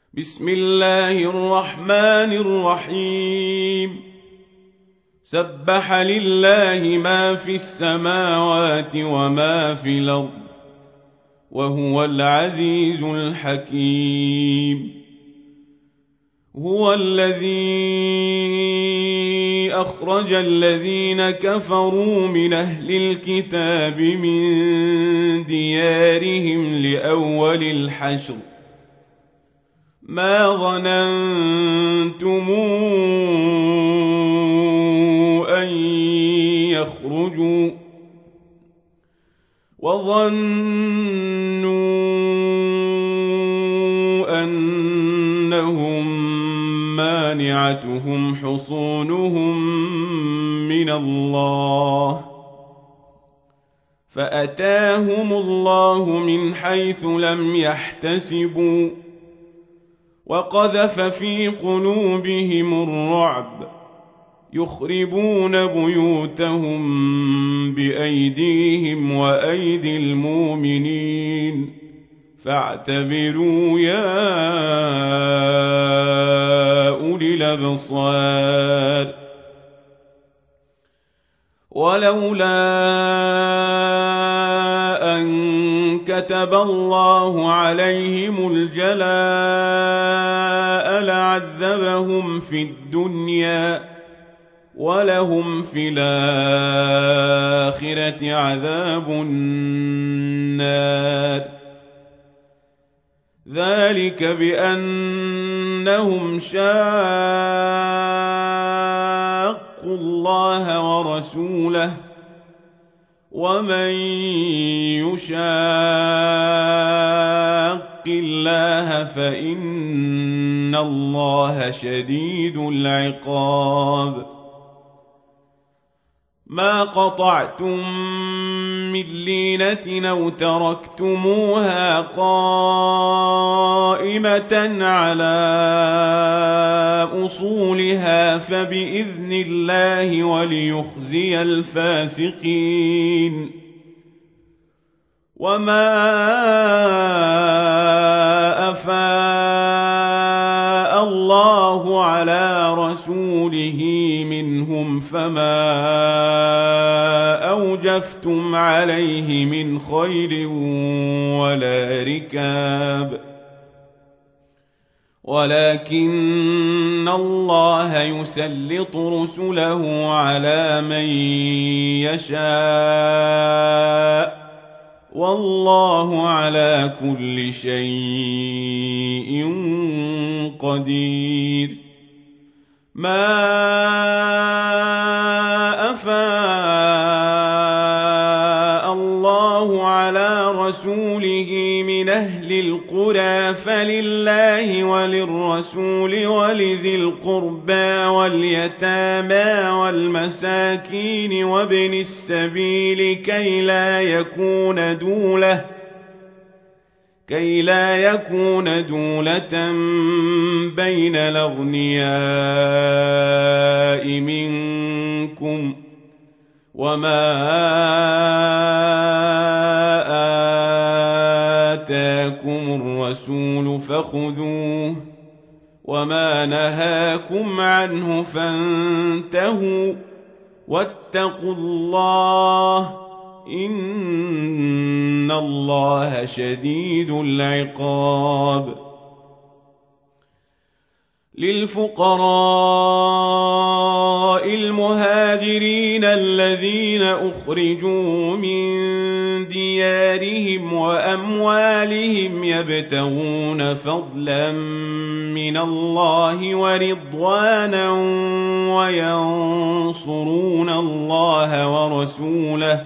بسم الله الرحمن الرحيم. سبح لله ما في السماوات وما في الأرض وهو العزيز الحكيم. هو الذي أخرج الذين كفروا من أهل الكتاب من ديارهم لأول الحشر ما ظننتم أن يخرجوا وظنوا أنهم مانعتهم حصونهم من الله فأتاهم الله من حيث لم يحتسبوا وقذف في قلوبهم الرعب يخربون بيوتهم بأيديهم وأيدي المؤمنين فاعتبروا يا أولي الأبصار. ولولا أن كتب الله عليهم الجلاء لعذبهم في الدنيا ولهم في الآخرة عذاب النار. ذلك بأنهم شاقوا الله ورسوله ومن يشاق الله فإن الله شديد العقاب. ما قطعتم من لينة أو تركتموها قائمة على أصولها فبإذن الله وليخزي الفاسقين. وما أفاء الله على رسوله منهم فما أوجفتم عليه من خيل ولا ركاب ولكن الله يسلط رسله على من يشاء والله على كل شيء قدير. ما أفاء الله على رسوله من أهل القرى فلله وللرسول ولذي القربى واليتامى والمساكين وابن السبيل كي لا يكون دولة بين الأغنياء منكم وما آتاكم الرسول فخذوه وما نهاكم عنه فانتهوا واتقوا الله إن الله شديد العقاب. للفقراء المهاجرين الذين أخرجوا من ديارهم وأموالهم يبتغون فضلا من الله ورضوانا وينصرون الله ورسوله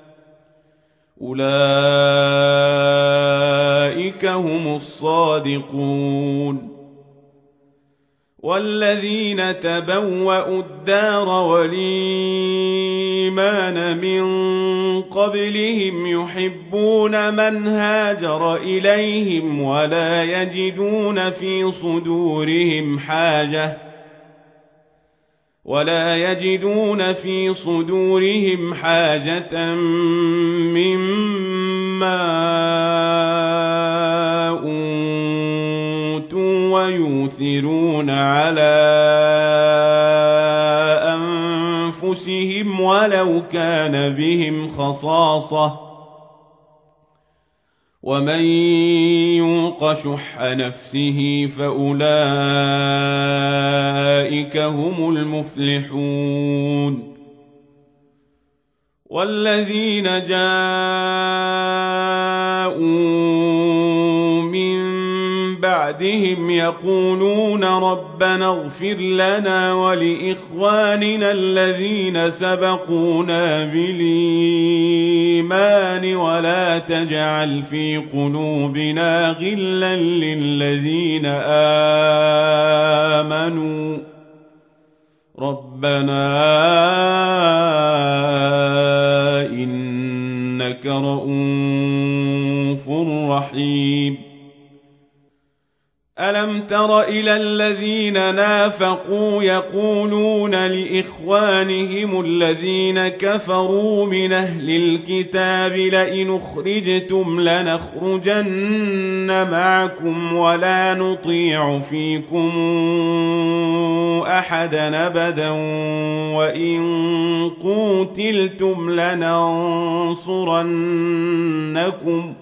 أولئك هم الصادقون. والذين تبوأوا الدار والإيمان من قبلهم يحبون من هاجر إليهم ولا يجدون في صدورهم حاجة مما أوتوا ويؤثرون على أنفسهم ولو كان بهم خصاصة ومن يوق شح نفسه فأولئك هم المفلحون والذين جاءوا من بعدهم يقولون ربنا اغفر لنا ولإخواننا الذين سبقونا بالإيمان ولا تجعل في قلوبنا غلا للذين آمنوا ربنا إنك رؤوف رحيم ألم تر إلى الذين نافقوا يقولون لإخوانهم الذين كفروا من أهل الكتاب لئن أخرجتم لنخرجن معكم ولا نطيع فيكم أحدا أبدا وإن قوتلتم لننصرنكم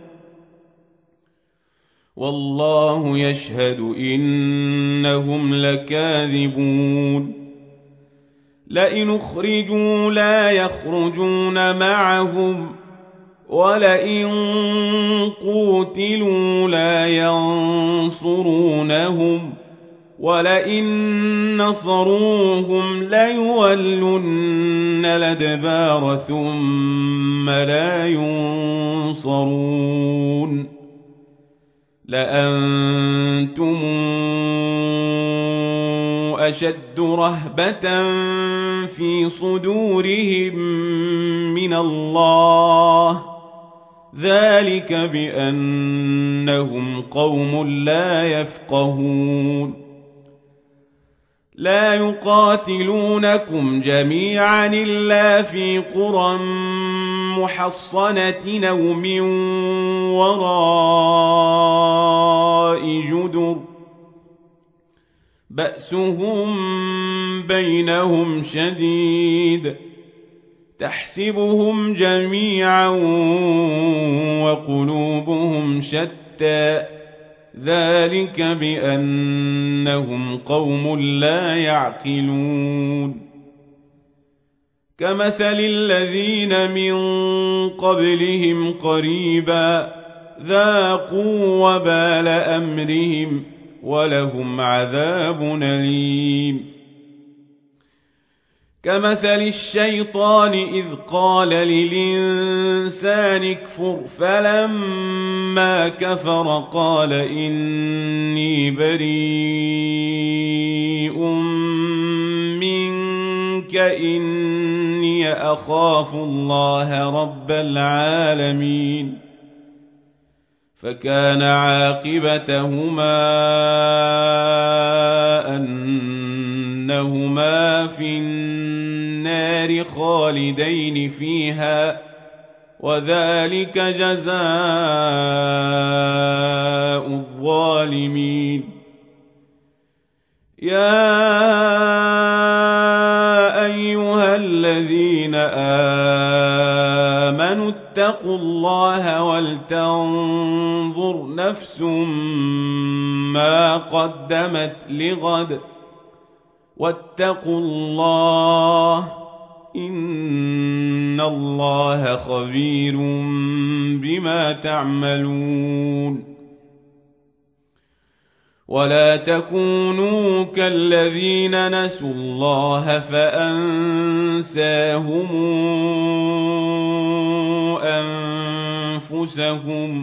والله يشهد إنهم لكاذبون لئن أخرجوا لا يخرجون معهم ولئن قوتلوا لا ينصرونهم ولئن نصروهم ليولن الأدبار ثم لا ينصرون لأنتم أشد رهبة في صدورهم من الله ذلك بأنهم قوم لا يفقهون لا يقاتلونكم جميعا إلا في قرى محصنة أو من وراء جدر بأسهم بينهم شديد تحسبهم جميعا وقلوبهم شتى ذلك بأنهم قوم لا يعقلون كمثل الذين من قبلهم قريبا ذاقوا وبال أمرهم ولهم عذاب أليم كمثل الشيطان إذ قال للإنسان اكفر فلما كفر قال إني بريء منك إني أخاف الله رب العالمين فكان عاقبتهما أنهما في النار خالدين فيها وذلك جزاء الظالمين يا أيها الذين آمنوا اتقوا الله ولتنظر نفس ما قدمت لغد واتقوا الله إن الله خبير بما تعملون ولا تكونوا كالذين نسوا الله فأنساهم أنفسهم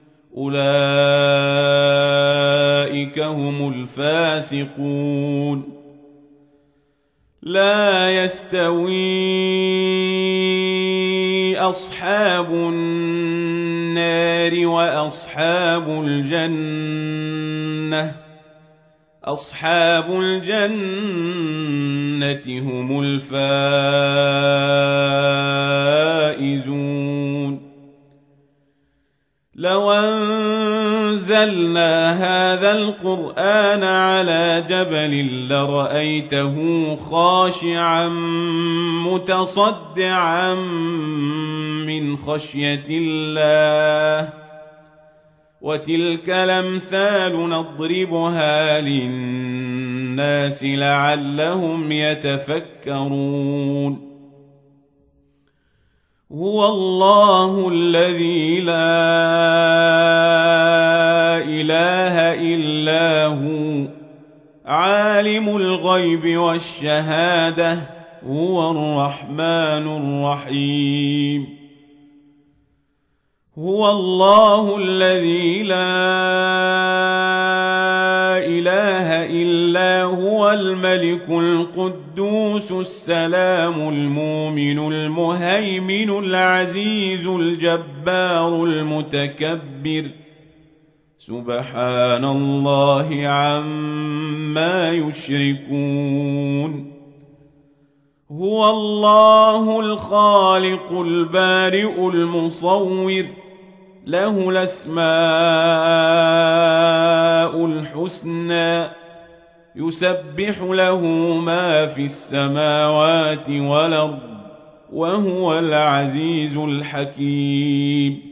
أولئك هم الفاسقون لا يستوي أصحاب النار وأصحاب الجنة أصحاب الجنة هم الفائزون لو أنزلنا هذا القرآن على جبل لرأيته خاشعا متصدعا من خشية الله وتلك الأمثال نضربها للناس لعلهم يتفكرون هو الله الذي لا إله إلا هو عالم الغيب والشهادة هو الرحمن الرحيم هو الله الذي لا إله إلا هو الملك القدوس السلام المؤمن المهيمن العزيز الجبار المتكبر سبحان الله عما يشركون هو الله الخالق البارئ المصور له الأسماء الحسنى يسبح له ما في السماوات والأرض وهو العزيز الحكيم